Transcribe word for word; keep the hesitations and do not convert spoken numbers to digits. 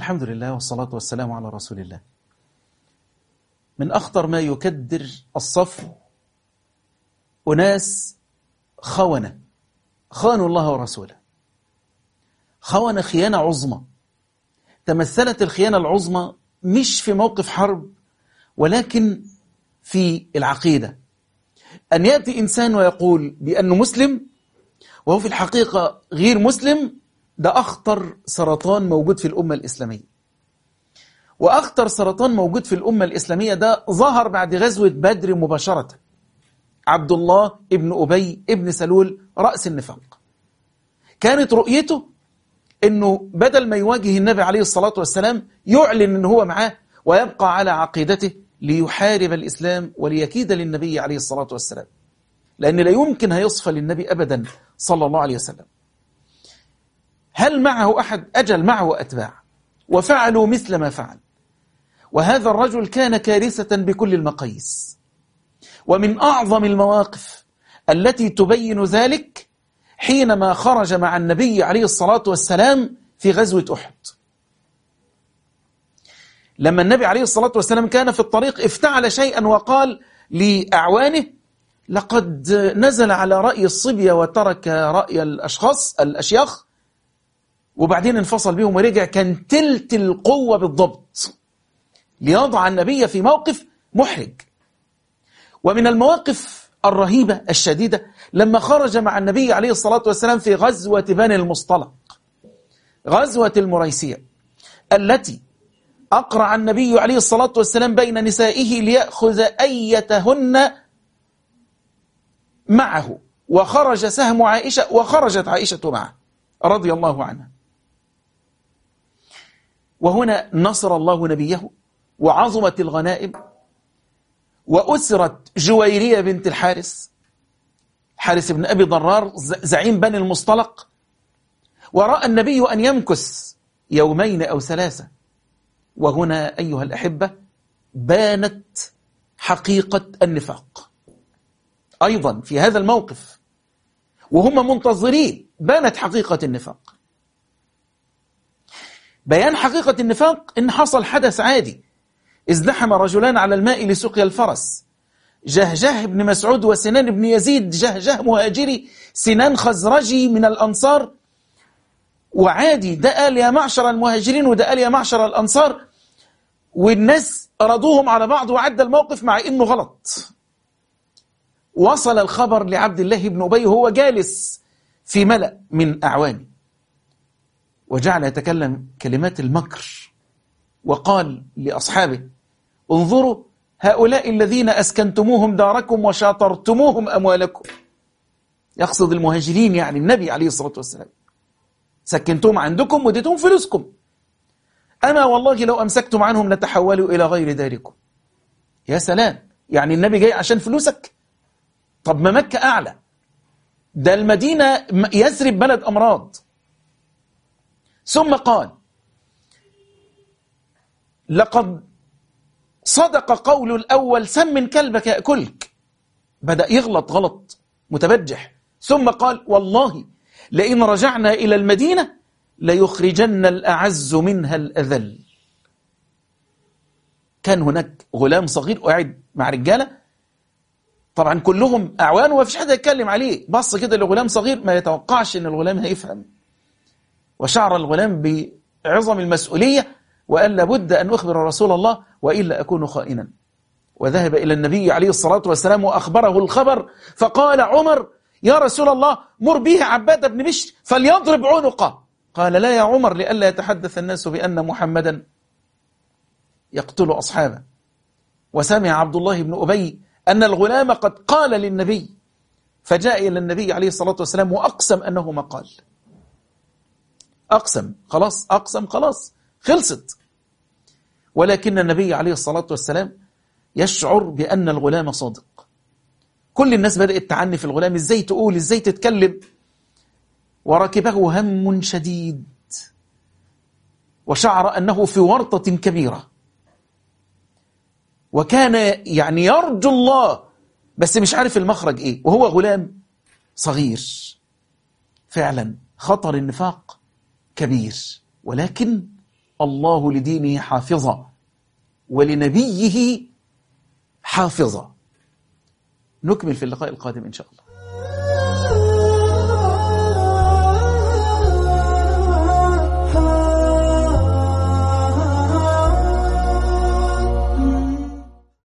الحمد لله والصلاة والسلام على رسول الله. من أخطر ما يكدر الصف أناس خونة خانوا الله ورسوله، خونة خيانة عظمى. تمثلت الخيانة العظمى مش في موقف حرب ولكن في العقيدة، أن يأتي إنسان ويقول بأنه مسلم وهو في الحقيقة غير مسلم. ده أخطر سرطان موجود في الأمة الإسلامية، وأخطر سرطان موجود في الأمة الإسلامية ده ظهر بعد غزوة بدر مباشرة. عبد الله ابن أبي ابن سلول رأس النفاق، كانت رؤيته أنه بدل ما يواجه النبي عليه الصلاة والسلام يعلن أنه هو معاه ويبقى على عقيدته ليحارب الإسلام وليكيد للنبي عليه الصلاة والسلام، لأن لا يمكن هيصفى للنبي أبدا صلى الله عليه وسلم. هل معه أحد؟ أجل معه أتباع وفعلوا مثل ما فعل، وهذا الرجل كان كارثة بكل المقاييس. ومن أعظم المواقف التي تبين ذلك حينما خرج مع النبي عليه الصلاة والسلام في غزوة أحد. لما النبي عليه الصلاة والسلام كان في الطريق افتعل شيئا وقال لأعوانه: لقد نزل على رأي الصبية وترك رأي الأشخاص الأشياخ، وبعدين انفصل بهم ورجع. كان تلت القوة بالضبط ليضع النبي في موقف محرج. ومن المواقف الرهيبة الشديدة لما خرج مع النبي عليه الصلاة والسلام في غزوة بني المصطلق، غزوة المريسية التي أقرع النبي عليه الصلاة والسلام بين نسائه ليأخذ أيتهن معه، وخرج سهم عائشة وخرجت عائشة معه رضي الله عنها. وهنا نصر الله نبيه وعظمت الغنائم، وأسرت جويرية بنت الحارس، حارس بن أبي ضرار زعيم بني المصطلق، ورأى النبي أن يمكث يومين أو ثلاثة. وهنا أيها الأحبة بانت حقيقة النفاق أيضا في هذا الموقف، وهم منتظرين بانت حقيقة النفاق. بيان حقيقة النفاق إن حصل حدث عادي: ازدحم رجلان على الماء لسقيا الفرس، جهجه بن مسعود وسنان بن يزيد، جهجه مهاجري سنان خزرجي من الأنصار، وعادي ده قال يا معشر المهاجرين وده قال يا معشر الأنصار، والناس ردوهم على بعض وعدى الموقف مع إنه غلط. وصل الخبر لعبد الله بن أبي وهو جالس في ملأ من أعوانه، وجعل يتكلم كلمات المكر، وقال لأصحابه: انظروا هؤلاء الذين أسكنتموهم داركم وشاطرتموهم أموالكم. يقصد المهاجرين، يعني النبي عليه الصلاة والسلام، سكنتم عندكم وديتم فلوسكم، أما والله لو أمسكتم عنهم لتحولوا إلى غير داركم. يا سلام، يعني النبي جاي عشان فلوسك؟ طب ما مكة أعلى، ده المدينة يثرب بلد أمراض. ثم قال: لقد صدق قول الأول سمن كلبك يأكلك. بدأ يغلط غلط متبجح. ثم قال: والله لئن رجعنا إلى المدينة ليخرجن الأعز منها الأذل. كان هناك غلام صغير قاعد مع رجالة، طبعا كلهم أعوان وما فيش حد يتكلم عليه، بص كده لغلام صغير ما يتوقعش أن الغلام هيفهم، وشعر الغلام بعظم المسؤولية وقال: لابد أن أخبر رسول الله وإلا أكون خائنا. وذهب إلى النبي عليه الصلاة والسلام وأخبره الخبر، فقال عمر: يا رسول الله مر به عباد بن بشر فليضرب عنقه. قال: لا يا عمر، لئلا يتحدث الناس بأن محمدا يقتل أصحابه. وسمع عبد الله بن أبي أن الغلام قد قال للنبي، فجاء إلى النبي عليه الصلاة والسلام وأقسم أنه ما قال. أقسم خلاص، أقسم خلاص، خلصت. ولكن النبي عليه الصلاة والسلام يشعر بأن الغلام صادق. كل الناس بدأت تعني في الغلام: إزاي تقول، إزاي تتكلم. وركبه هم شديد، وشعر أنه في ورطة كبيرة، وكان يعني يرجو الله بس مش عارف المخرج إيه، وهو غلام صغير. فعلا خطر النفاق كبير، ولكن الله لدينه حافظا ولنبيه حافظا. نكمل في اللقاء القادم إن شاء الله.